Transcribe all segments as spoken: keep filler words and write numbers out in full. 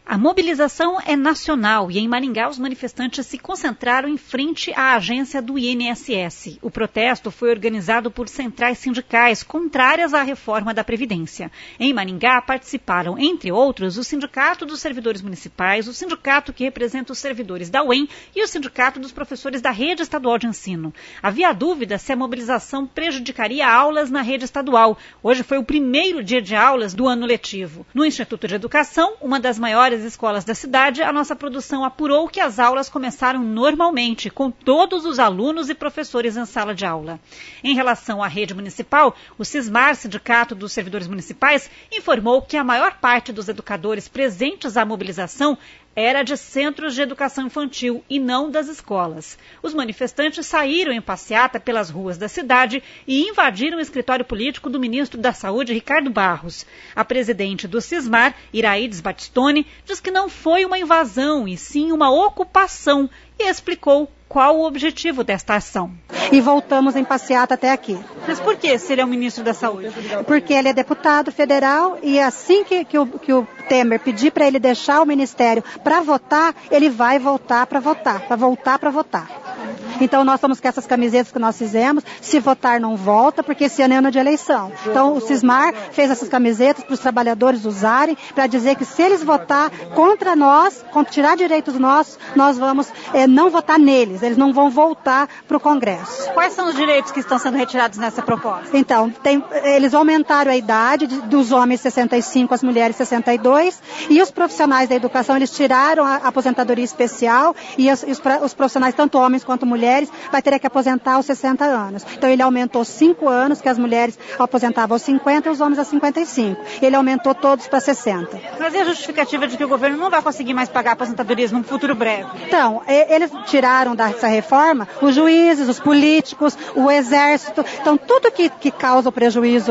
A mobilização é nacional e em Maringá os manifestantes se concentraram em frente à agência do I N S S. O protesto foi organizado por centrais sindicais contrárias à reforma da Previdência. Em Maringá participaram, entre outros, o Sindicato dos Servidores Municipais, o sindicato que representa os servidores da U E M e o Sindicato dos Professores da Rede Estadual de Ensino. Havia dúvida se a mobilização prejudicaria aulas na rede estadual. Hoje foi o primeiro dia de aulas do ano letivo. No Instituto de Educação, uma das maiores escolas da cidade, a nossa produção apurou que as aulas começaram normalmente, com todos os alunos e professores em sala de aula. Em relação à rede municipal, o SISMAR, Sindicato dos Servidores Municipais, informou que a maior parte dos educadores presentes à mobilização era de centros de educação infantil e não das escolas. Os manifestantes saíram em passeata pelas ruas da cidade e invadiram o escritório político do ministro da Saúde, Ricardo Barros. A presidente do SISMAR, Iraides Batistoni, diz que não foi uma invasão e sim uma ocupação e explicou qual o objetivo desta ação. E voltamos em passeata até aqui. Mas por que, se ele é o ministro da Saúde? Porque ele é deputado federal e assim que, que, o, que o Temer pedir para ele deixar o ministério para votar, ele vai voltar para votar, para voltar para votar. Então nós estamos com essas camisetas que nós fizemos, se votar não volta, porque esse ano é ano de eleição. Então o SISMAR fez essas camisetas para os trabalhadores usarem, para dizer que se eles votar contra nós, contra tirar direitos nossos, nós vamos é, não votar neles, eles não vão voltar para o Congresso. Quais são os direitos que estão sendo retirados nessa proposta? Então, tem, eles aumentaram a idade de, dos homens sessenta e cinco, as mulheres sessenta e dois, e os profissionais da educação, eles tiraram a aposentadoria especial, e os, os, os profissionais, tanto homens quanto mulheres, vai ter que aposentar aos sessenta anos. Então ele aumentou cinco anos, que as mulheres aposentavam aos cinquenta e os homens aos cinquenta e cinco. Ele aumentou todos para sessenta. Mas e a justificativa de que o governo não vai conseguir mais pagar aposentadorias num futuro breve? Então, eles tiraram dessa reforma os juízes, os políticos, o exército. Então tudo que, que causa o prejuízo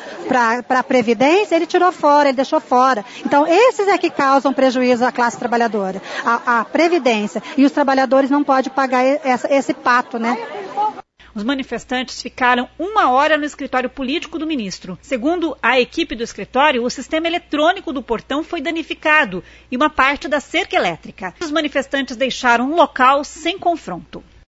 para a Previdência, ele tirou fora, ele deixou fora. Então esses é que causam prejuízo à classe trabalhadora. A, a Previdência. E os trabalhadores não podem pagar essa, esse pato, né? Os manifestantes ficaram uma hora no escritório político do ministro. Segundo a equipe do escritório, o sistema eletrônico do portão foi danificado e uma parte da cerca elétrica. Os manifestantes deixaram o local sem confronto.